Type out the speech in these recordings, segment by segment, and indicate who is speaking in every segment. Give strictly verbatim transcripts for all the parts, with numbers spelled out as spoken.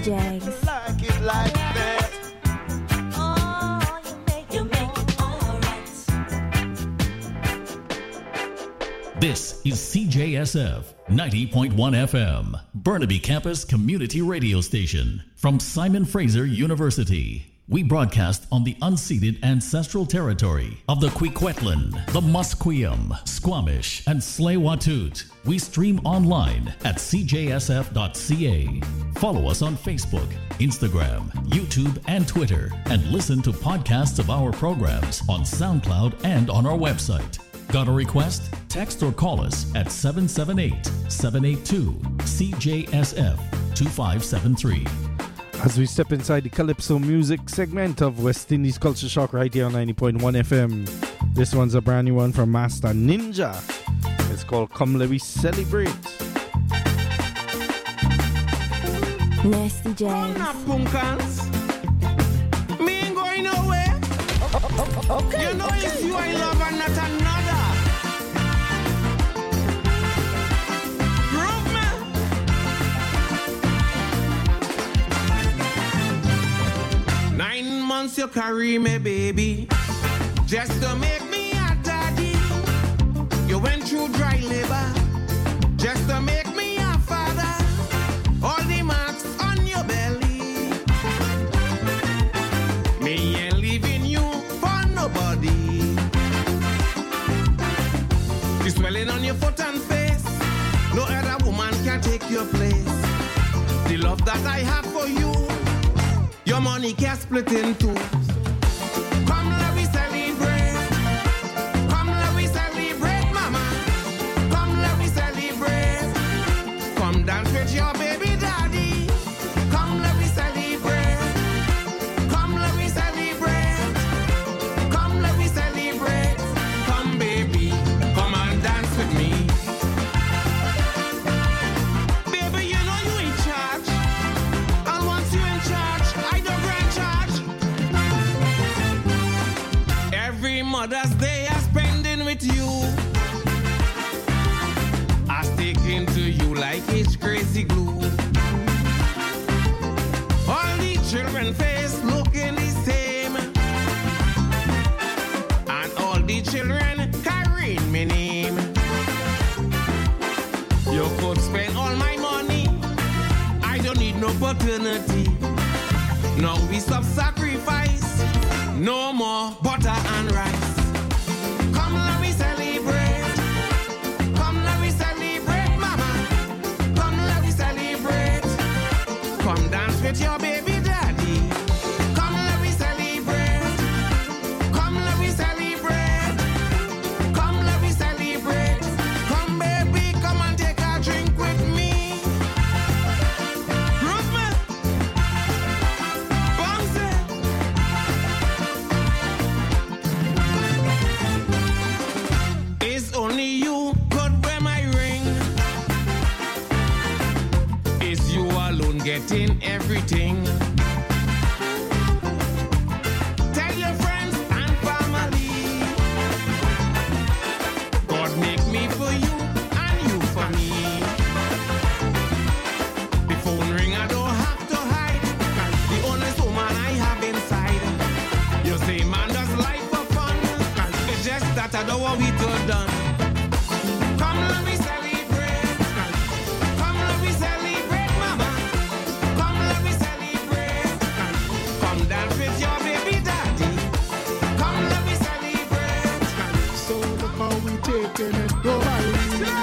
Speaker 1: Jags.
Speaker 2: Like it like that.
Speaker 3: Oh, you make, you make it all right.
Speaker 4: This is C J S F ninety point one F M, Burnaby Campus Community Radio Station from Simon Fraser University. We broadcast on the unceded ancestral territory of the Kwikwetlan, the Musqueam, Squamish, and Tsleil-Waututh. We stream online at c j s f dot c a. Follow us on Facebook, Instagram, YouTube, and Twitter, and listen to podcasts of our programs on SoundCloud and on our website. Got a request? Text or call us at seven seven eight, seven eight two, C J S F two five seven three.
Speaker 5: As we step inside the Calypso music segment of West Indies Culture Shock right here on ninety point one F M. This one's a brand new one from Master Ninja. It's called Come Let We Celebrate.
Speaker 1: Nasty Jags.
Speaker 2: Me ain't going nowhere.
Speaker 1: Okay.
Speaker 2: You know it's you I love and not another. Prove me. Nine months you carry me, baby, just to make me a daddy. You went through dry labor, just to make me a father. All the marks on your belly, me ain't leaving you for nobody. The swelling on your foot and face, no other woman can take your place. The love that I have for you, your money can't split in two. Come let me celebrate. Come let me celebrate, mama. Come let me celebrate. Come dance with your baby daddy. Come let me celebrate. Come let me celebrate. Come let me celebrate. Come baby, come and dance with me. Baby, you know you in charge. And once you in charge, I don't grant charge. Every Mother's Day I spending with you, I stick into you like it's crazy glue. All the children face looking the same, and all the children carrying my name. You could spend all my money, I don't need no paternity. Now we stop sacrifice, no more butter and rice. Come let me celebrate. Come let me celebrate, mama. Come let me celebrate. Come dance with your baby daddy. Come let me celebrate. Come let me celebrate. Come let me celebrate. Come baby, come and take a drink with me. Prove me. Bounce it. It's only you could wear my ring. It's you alone getting everything. Tell your friends and family, God make me for you and you for me. The phone ring, I don't have to hide. The only woman I have inside. You say man does life for fun. It's just that I don't want we to done. Come let me celebrate. Come let me celebrate, mama. Come let me celebrate. Come dance with your baby daddy. Come let me celebrate.
Speaker 6: So look how we taking it globally.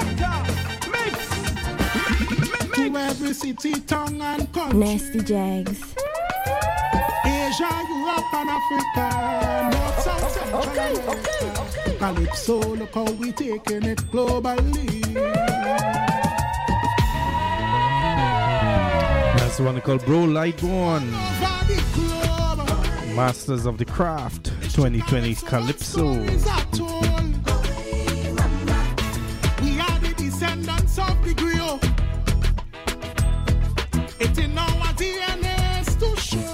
Speaker 6: To every city, town and country.
Speaker 1: Nasty Jags.
Speaker 6: Asia, Europe and Africa. North, South, Central
Speaker 1: Okay,
Speaker 6: America.
Speaker 1: okay, okay.
Speaker 6: Calypso, look how we taking it globally.
Speaker 5: That's the one called Bro Lightborn.
Speaker 6: Over the globe.
Speaker 5: Masters of the Craft twenty twenty Calypso.
Speaker 6: Stories are told. We are the descendants of the griot. It's in our D N As to show.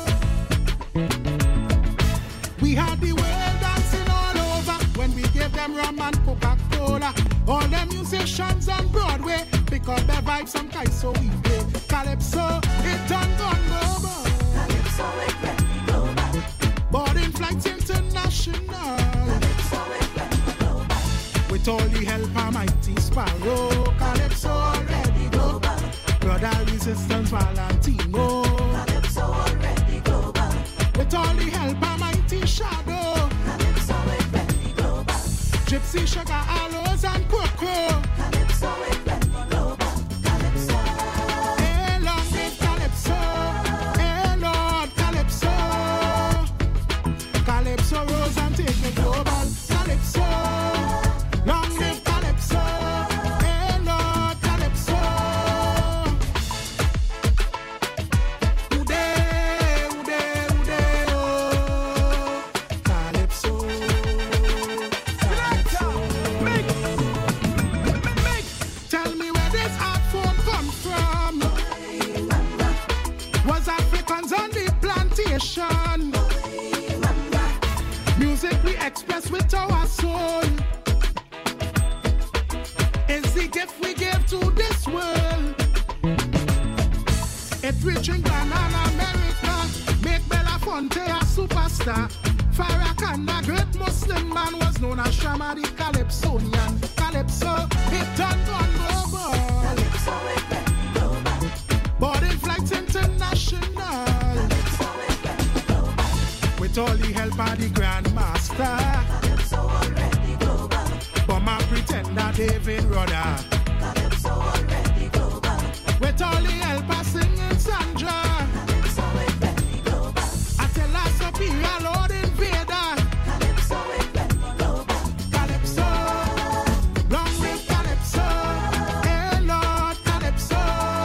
Speaker 6: We had the world dancing all over when we gave them rum and Coca-Cola. All the musicians on Broadway flick up the vibe, some guys so we play. Calypso, it done gone global.
Speaker 3: Calypso, it ready global.
Speaker 6: Boarding flights international.
Speaker 3: Calypso, it ready global.
Speaker 6: With all the help of mighty Sparrow. Calypso already global. Brother Resistance Valentino.
Speaker 3: Calypso, already global.
Speaker 6: With all the help of mighty Shadow.
Speaker 3: Calypso, it ready global.
Speaker 6: Gypsy Sugar, Aloes and Cocoa.
Speaker 3: Calypso, it ready global. Calypso.
Speaker 6: Hey, long live Calypso. Hey, Lord Calypso. Calypso rose and take it global. Calypso. Long live Calypso. Hey, Lord Calypso. Uday, uday, uday, oh. Calypso. Calypso. Tell me where this art form come from. Was Africans on the plantation? Music we express with our soul. Is the gift we give to this world. It reach England and America. Make Belafonte a superstar. Farrakhan, a great Muslim man, was known as Shama the Calypsonian. Calypso, it done gone global.
Speaker 3: Calypso, it ready global.
Speaker 6: Boarding flights international.
Speaker 3: Calypso, it ready global.
Speaker 6: With all the help of the Grandmaster.
Speaker 3: Calypso, already global.
Speaker 6: Bomber pretender David Rudder.
Speaker 3: Calypso, already global.
Speaker 6: With all the help of singing Sandra.
Speaker 3: Calypso, it ready global.
Speaker 6: I tell her superior Lord Invader.
Speaker 3: Calypso, it ready global.
Speaker 6: Calypso. Long live Calypso. Hey Lord Calypso.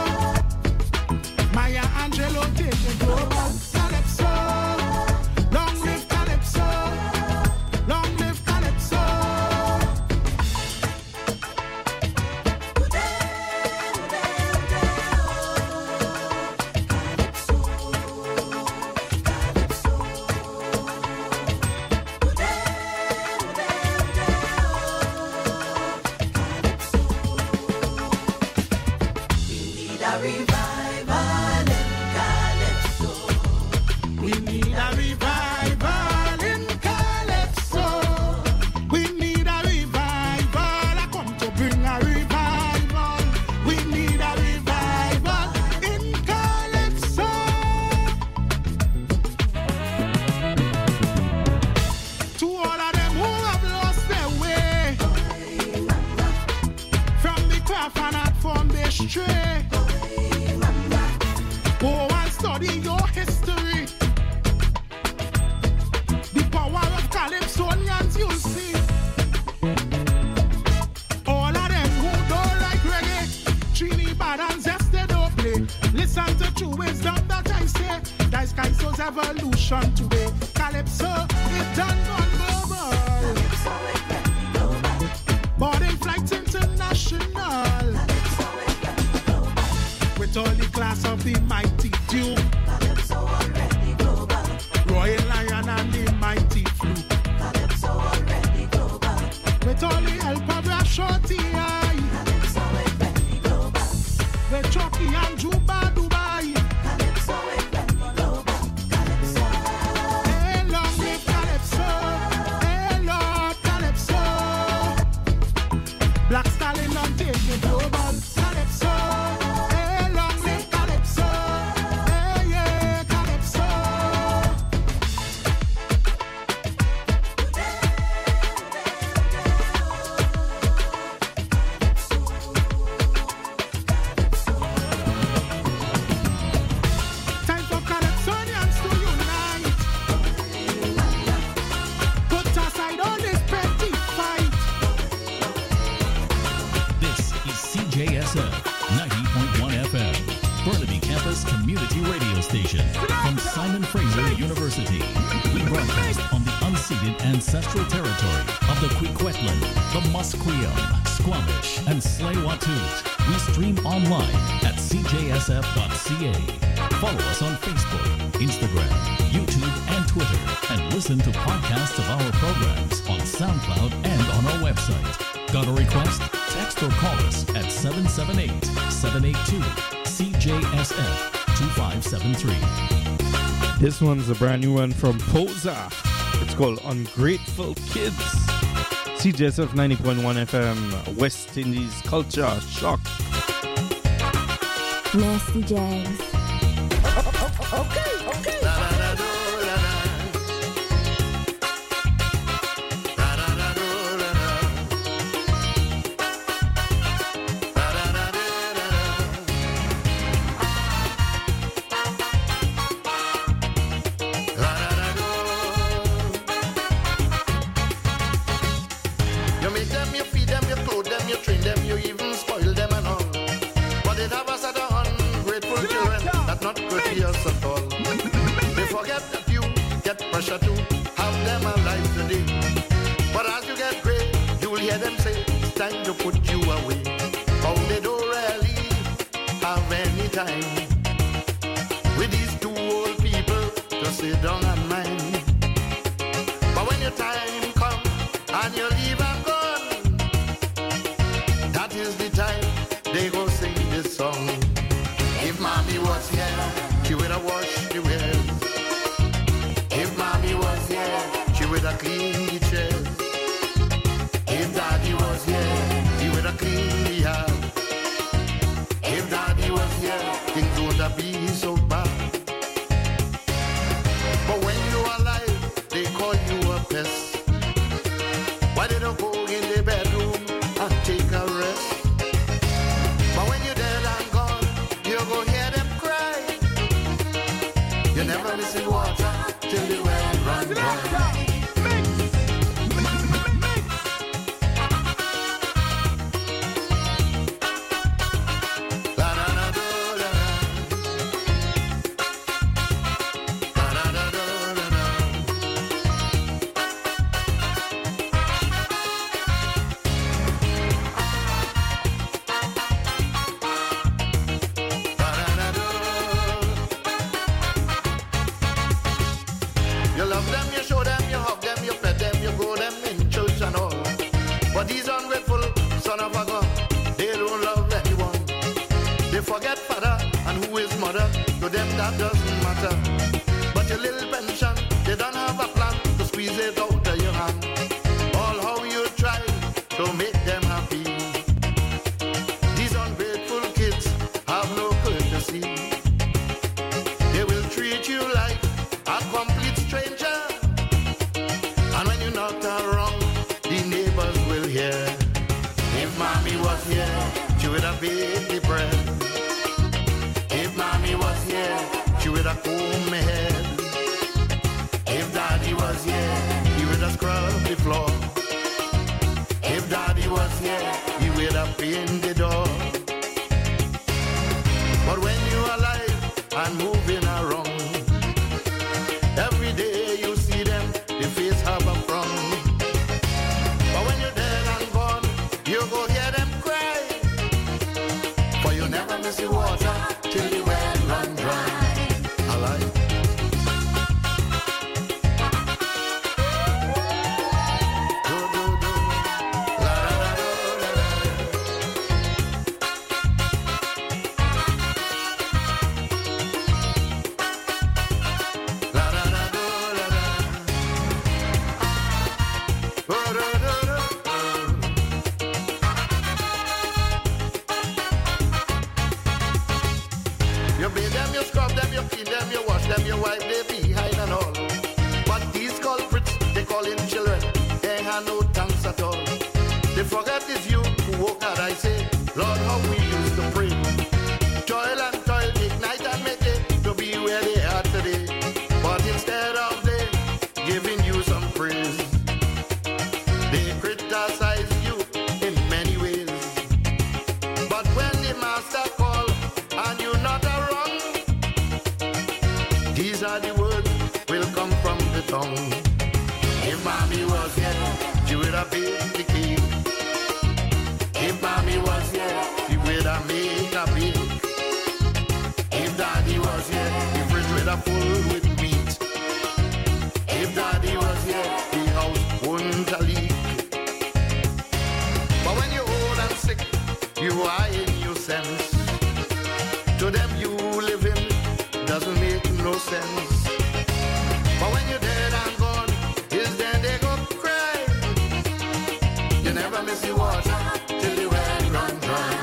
Speaker 6: Maya Angelou take it global. Calypso. Long live Calypso. Long live Calypso.
Speaker 3: Need a revival in Calypso.
Speaker 6: We need a revival in Calypso. We need a revival. I come to bring a revival. We need a revival in Calypso. To all of them who have lost their way from the craft and art form they stray. Go and study your history. The power of Calypsonians you'll see. All of them who don't like reggae, Trinidad and Zest they don't play. Listen to true wisdom that I say. That's Kaiso's evolution today. Calypso, it done gone global.
Speaker 3: Calypso, it ready global.
Speaker 6: Boarding flights international.
Speaker 3: Calypso, it ready global.
Speaker 6: With all the class of the mighty Duke,
Speaker 3: Calypso, already global.
Speaker 6: Royal Lion and the mighty Flute.
Speaker 3: Calypso, already global.
Speaker 6: With all the help of Rashoti,
Speaker 3: Calypso, it ready global.
Speaker 6: with Chucky and Juba Dubai.
Speaker 3: Calypso, it ready global. Calypso.
Speaker 6: Hey, long live Calypso. Hey, Lord Calypso. Black Stallion and take it global. Calypso. Hey, long live Calypso. Hey, yeah, Calypso. Time for Calypsonians to unite. Put aside all this petty fight.
Speaker 4: This is C J S F ninety point one F M, Burnaby Campus Community Radio Station from Simon Fraser University. We broadcast on the unceded ancestral territory of the Kwikwetlan, the Musqueam, Squamish, and Tsleil-Waututh. We stream online at c j s f dot c a. Follow us on Facebook, Instagram, YouTube, and Twitter, and listen to podcasts of our programs on SoundCloud and on our website. Got a request? Text or call us at seven seven eight, seven eight two, C J S F two five seven three.
Speaker 5: This one's a brand new one from Posa. It's called Ungrateful Kids. C J S F ninety point one F M, West Indies Culture Shock.
Speaker 1: Nasty Jags.
Speaker 6: Okay, okay.
Speaker 7: You make them, you feed them, you clothe them, you train them, you even spoil them and all. But it have us at the ungrateful children that's not courteous at all. They forget that you get pressure to have them alive today. But as you get great, you will hear them say it's time to put you away. Oh, they don't really have any time with these two old people to sit down and mind. But when your time comes and you leave and gone, that is the time they go sing this song. If mommy was here, she would have washed the wares. If mommy was here, she would have cleaned the chairs. If daddy was here, he would have cleaned the yard. If daddy was here, things would have been so bad. But when you're alive, they call you a pest. Why they don't go in the bedroom and take a rest? But when you're dead and gone, you go hear them cry. You never listen water till the well run dry. You love them, you show them, you hug them, you pet them, you grow them in church and all. But these ungrateful son of a gun, they don't love anyone. They forget father and who is mother. To them that doesn't matter. But your little pension, they don't have a plan to squeeze it out of your hand. All how you try to make them happy. These ungrateful kids have no courtesy. They will treat you like a complete stranger. And when you're not around, the neighbors will hear. If mommy was here, she would have baked the bread. If mommy was here, she would have combed my head. If daddy was here, he would have scrubbed the floor. If daddy was here, he would have painted the door. But when you're alive and moving around, every day you see them, the face have a frown. But when you're dead and gone, you go hear them cry. For you never miss the water till the well run dry. Alive. Do, do, do. La, la, la, la, la, la, la, la, do, la, la. Do, do, do, do. You bathe them, you scrub them, you clean them, you wash them, you wipe their behind and all. But these culprits, they call in children, they have no thanks at all. They forget it's you who woke out, I say, Lord, how we used to pray. Toil and toil, make night and make day, to be where they are today. But instead of they giving you some praise, they criticize you in many ways. But when the master call and you're not around, these are the words will come from the tongue. If mommy was here, she would have baked the cake. If mommy was here, she would have made a bake. If daddy was here, the fridge would have full with meat. If daddy was here, the house wouldn't a leak. But when you're old and sick sense. To them you living doesn't make no sense. But when you're dead and gone, is then they go cry. You never miss the water till the well run dry.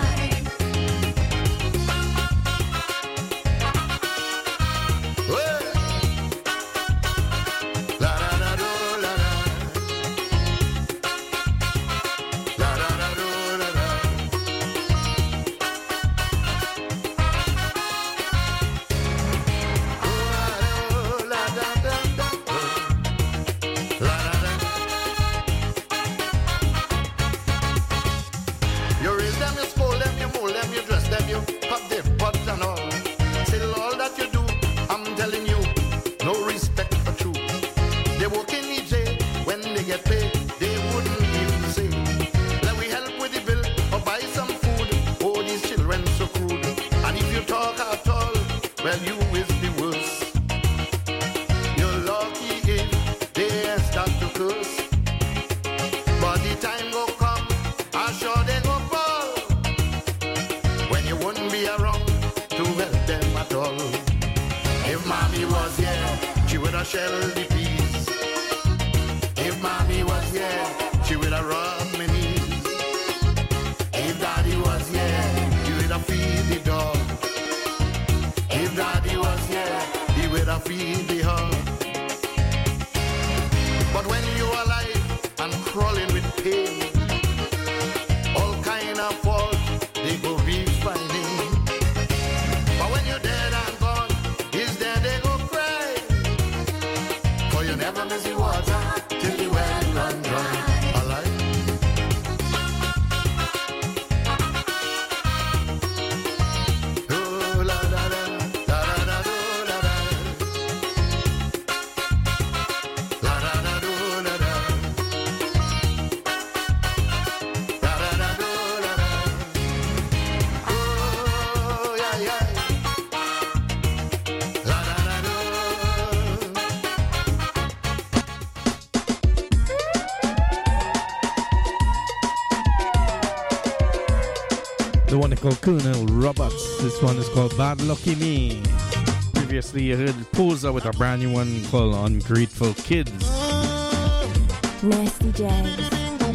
Speaker 7: Shell the peas. If mommy was here, she would have rubbed my knees. If daddy was here, he would have feed the dog. If daddy was here, he would have feed the hog. But when you're alive and crawling with pain, all kind of fault they go be finding. But when you're dead and gone, is there they go cry? For you never miss the water till the well run dry. Alive. Oh, la da da, la da da do, la da. La da da do, la da. La da da do, la da. Oh, yeah, yeah. La da da do.
Speaker 5: The one called Colonel Roberts. This one is called Bad Lucky Me. Previously, you heard Poser with a brand new one called Ungrateful Kids.
Speaker 1: Nasty Jags.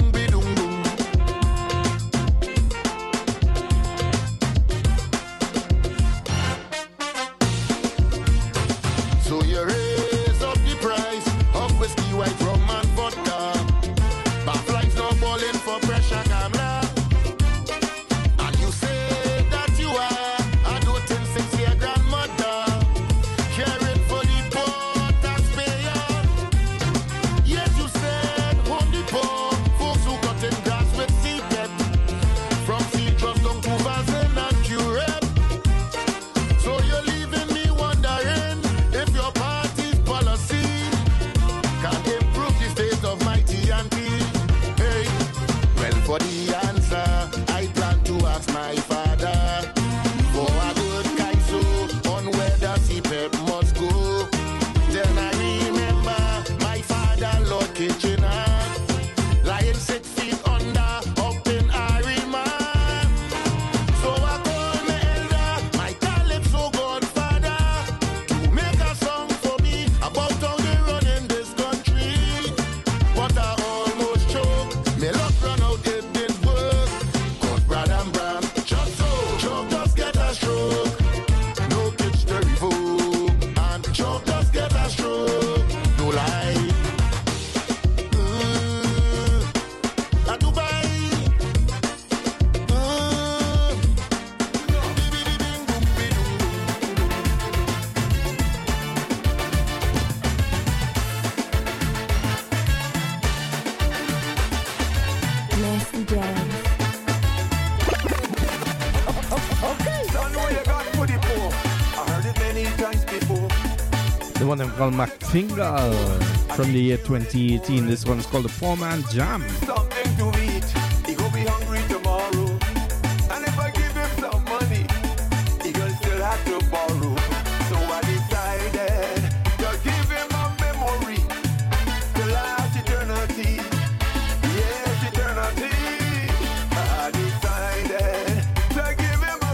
Speaker 7: So you raise up the price of whiskey, white rum and vodka. Barflies now falling for pressure, camera. And you say that you are a doting six-year grandmother, caring for the poor taxpayer. Yes, you said home the poor folks who cut in grass with seabed. From Citrus down to Vazen and Curate. So you're leaving me wondering if your party's policy can improve the state of my T and T. Hey, well, for the answer, I plan to ask my father for a good kaiso on where the C P E P must go. Then I remember my father, Lord Kitchener, lying six feet under up in Arima. So I call my elder, my Calypso godfather, to make a song for me about how they run in this country. But I almost choked, me luck run out, it did work. Cut Brad and Bram, just so, choke just get a stroke. No pitch to revoke, and choke just get a stroke. No lie. Mm, a Dubai. Mm,
Speaker 1: Nasty Jags.
Speaker 6: Don't know you got for the poor. I heard it many times before.
Speaker 5: The one called McFingal from the year twenty eighteen. This one's called the Four Man Jam.
Speaker 6: Something to eat. He go be hungry tomorrow. And if I give him some money, he gonna still have to borrow. So I decided to give him a memory to last eternity. Yes, eternity. I decided to give him a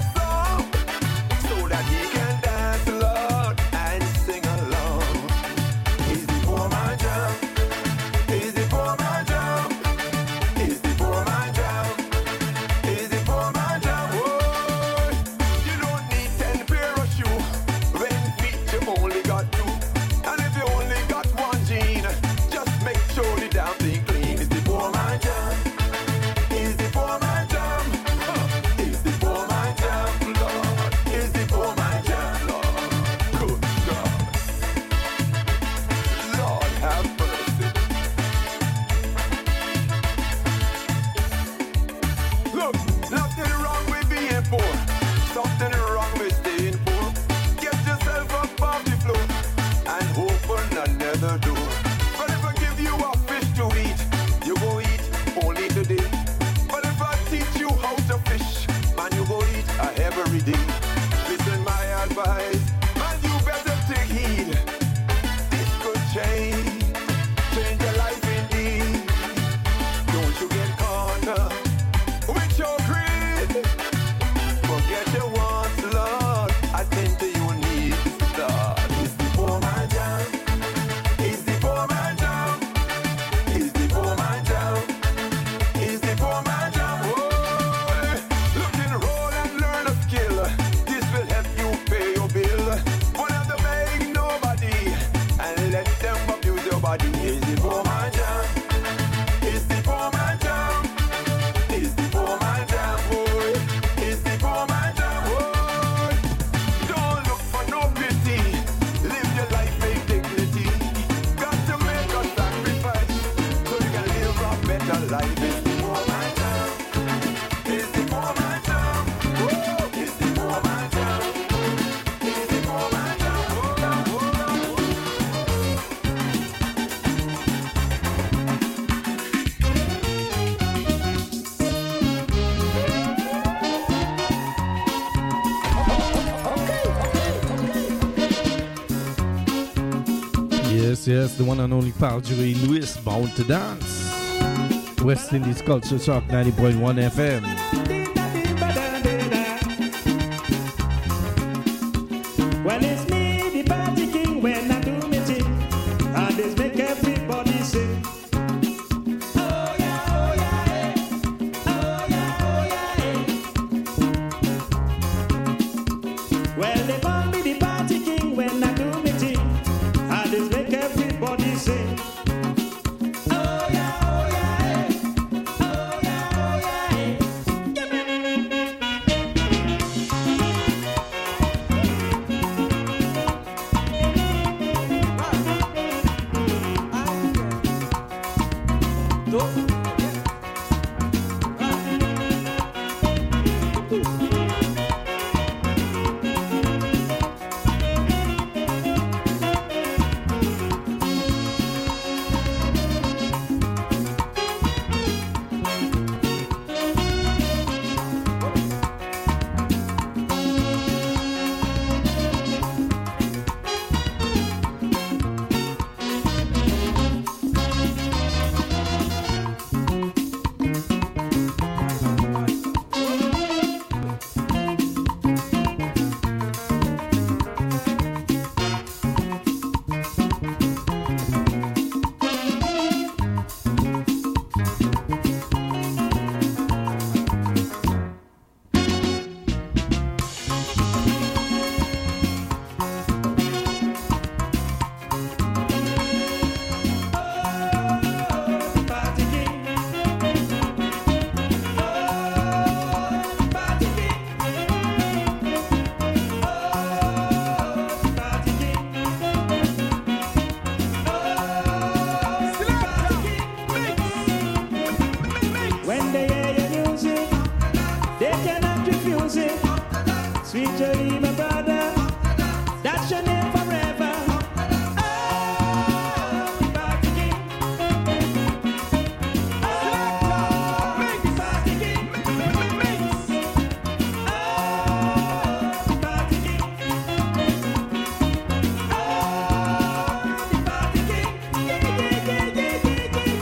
Speaker 5: Yes, yes, the one and only pal Jerry Lewis, Bound to Dance. West Indies Culture Shock ninety point one F M.
Speaker 8: Well, it's me, the party king, when I do me thing, and this make everybody sing. Oh yeah, oh yeah, eh. Oh yeah, oh yeah, eh. Well, they call me the party king when I do me thing, and this make everybody sing. Oh yeah, oh yeah, eh. Oh yeah, oh yeah, eh. Give me. When they hear your music, they cannot refuse it. Sweet Joey, my brother, that's your name forever. Oh, the party king. Oh, the party king. Oh, the party king. Oh, the party king. Yeah, yeah, yeah, yeah, yeah, yeah,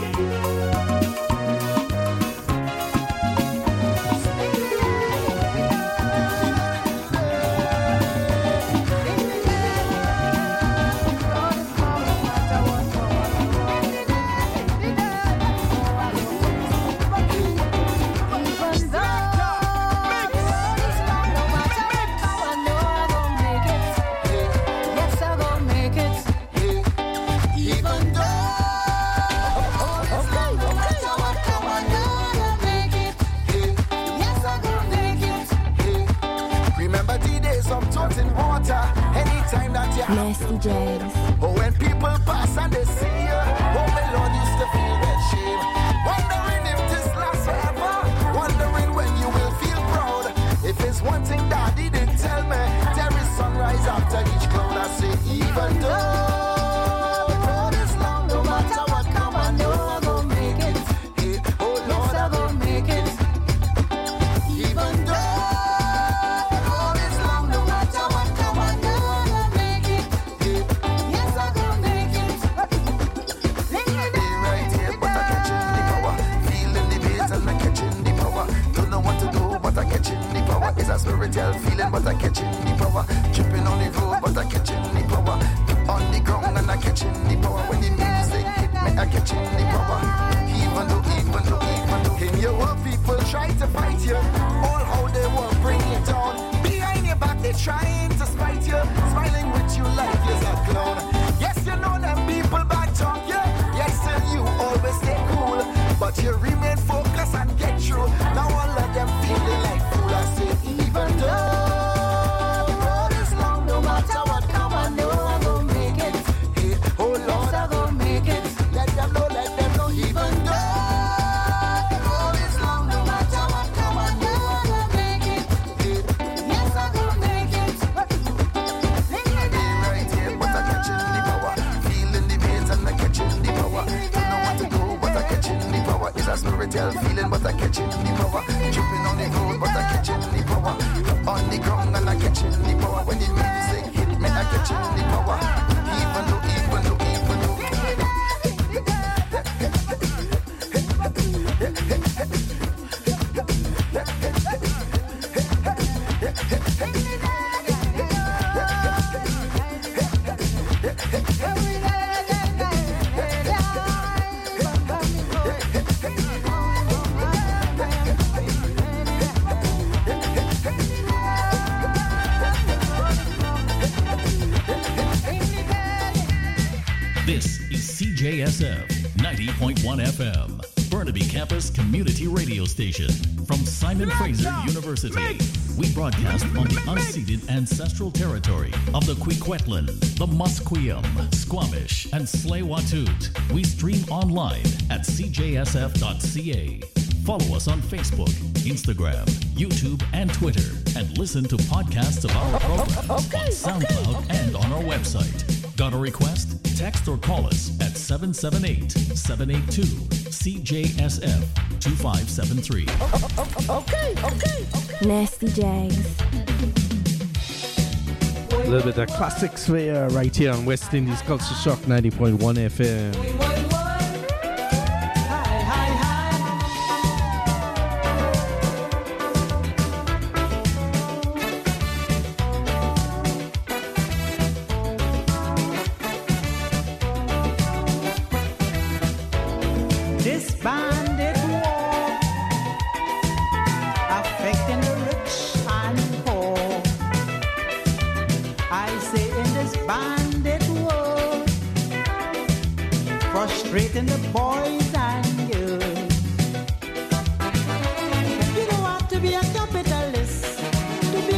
Speaker 7: Remember the days of toting water, anytime that you
Speaker 1: Nasty Jags.
Speaker 7: Oh, when people pass and they see you, oh my Lord, used to feel that shame. Wondering if this lasts forever, wondering when you will feel proud. If it's one thing Daddy didn't tell me, there is sunrise after each cloud. I say, even though the road is long, no matter what come, I know I'm gonna make it. Hey, oh Lord, I'm gonna make it. Even though the road is long, no matter what come, I know I'm gonna make it. Hey, yes, I'm gonna make it. Be right here, but I'm catching the power. Feeling the bass and I'm catching the power. Don't know what to do, but I'm catching the power. It's a spiritual feeling, but I'm catching the power. Tripping on the road, but I'm catching the power. On the ground and I'm catching the power. When the music hit me, I'm catching the power. Even though, even though, even though in your world people try to fight you, all how they will bring you down. Behind your back they trying to spite you, smiling with you like you're a clown. Yes, you know them people back talk you. Yes, still you always stay cool, but you remain focused and get through. Now all of them feeling like fool. I say even though the road is long, no matter what come, I know I'm gonna make it. Hey, oh Lord, I'm gonna make it. Let them know, let them know. Even though the road is long, no matter what come, I know I'm gonna make it. Hey, yes, I'm gonna make it.
Speaker 4: J S F ninety point one F M, Burnaby Campus Community Radio Station. From Simon Fraser University, we broadcast on the unceded ancestral territory of the Kwikwetlan, the Musqueam, Squamish, and Tsleil-Waututh. We stream online at c j s f dot c a. Follow us on Facebook, Instagram, YouTube, and Twitter, and listen to podcasts of our programs on SoundCloud and on our website. Got a request? Text or call us at seven seven eight, seven eight two, C J S F two five seven three.
Speaker 1: Okay, okay, okay. Nasty Jags.
Speaker 5: A little bit of classics for you right here on West Indies Culture Shock ninety point one F M.
Speaker 9: This bandit war affecting the rich and poor. I say in this bandit war, frustrating the boys